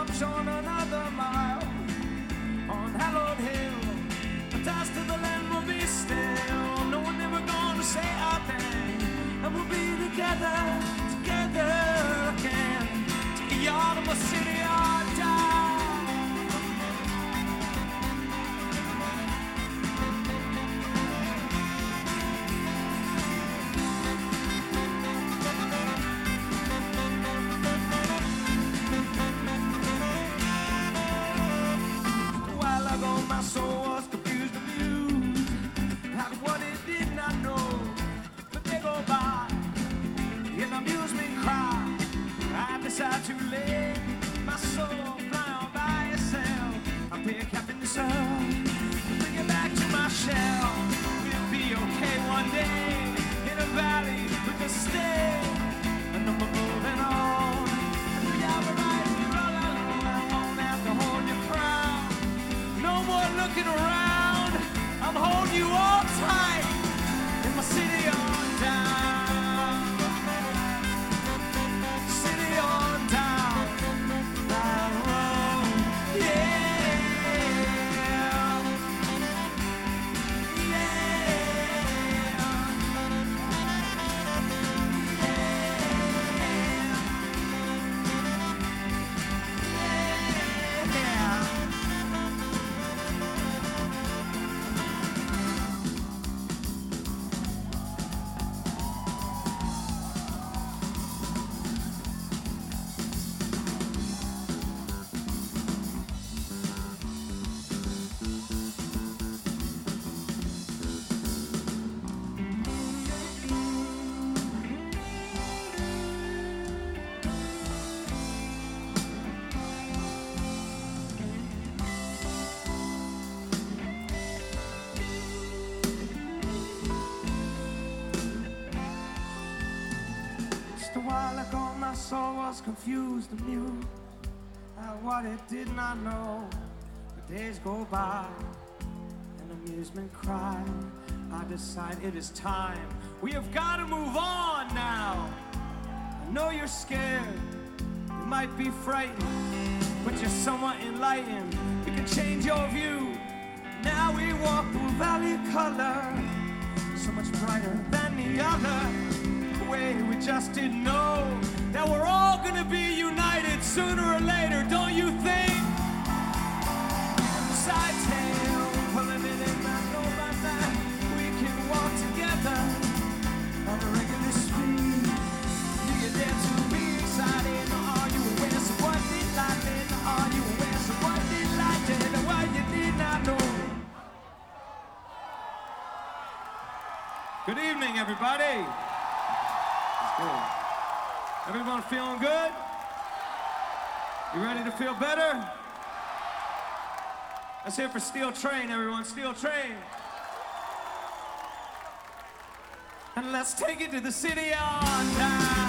march on another mile on hallowed hill. The ties to the land will be still. No one ever gonna say a thing, and we'll be together, together again. To the yard of my city or die. My soul was confused, amused at what it did not know. But they go by in amusement cry. I decide to let my soul fly on by itself. I pick happiness up, bring it back to my shell. We'll be okay one day in a valley we can stay, and I'm moving on. Yeah, but right, you're all alone. I won't have to hold your crown. No more looking around. I'm holding you all tight in my city on down. City on down. That road. Yeah. Just a while ago my soul was confused, amused at what it did not know. The days go by, and amusement cry. I decide it is time. We have got to move on now. I know you're scared, you might be frightened, but you're somewhat enlightened. You can change your view. Now we walk through a valley of color, so much brighter than the other. Way we just didn't know that we're all gonna be united sooner or later, don't you think? Side tail, pulling it in, I know by that we can walk together on a regular speed. You get there to be excited, are you aware? So what did I did? Are you aware? So what did I did? What you did not know? Good evening, everybody. Good. Everyone feeling good? You ready to feel better? Let's hear for Steel Train, everyone. Steel Train. And let's take it to the city on time.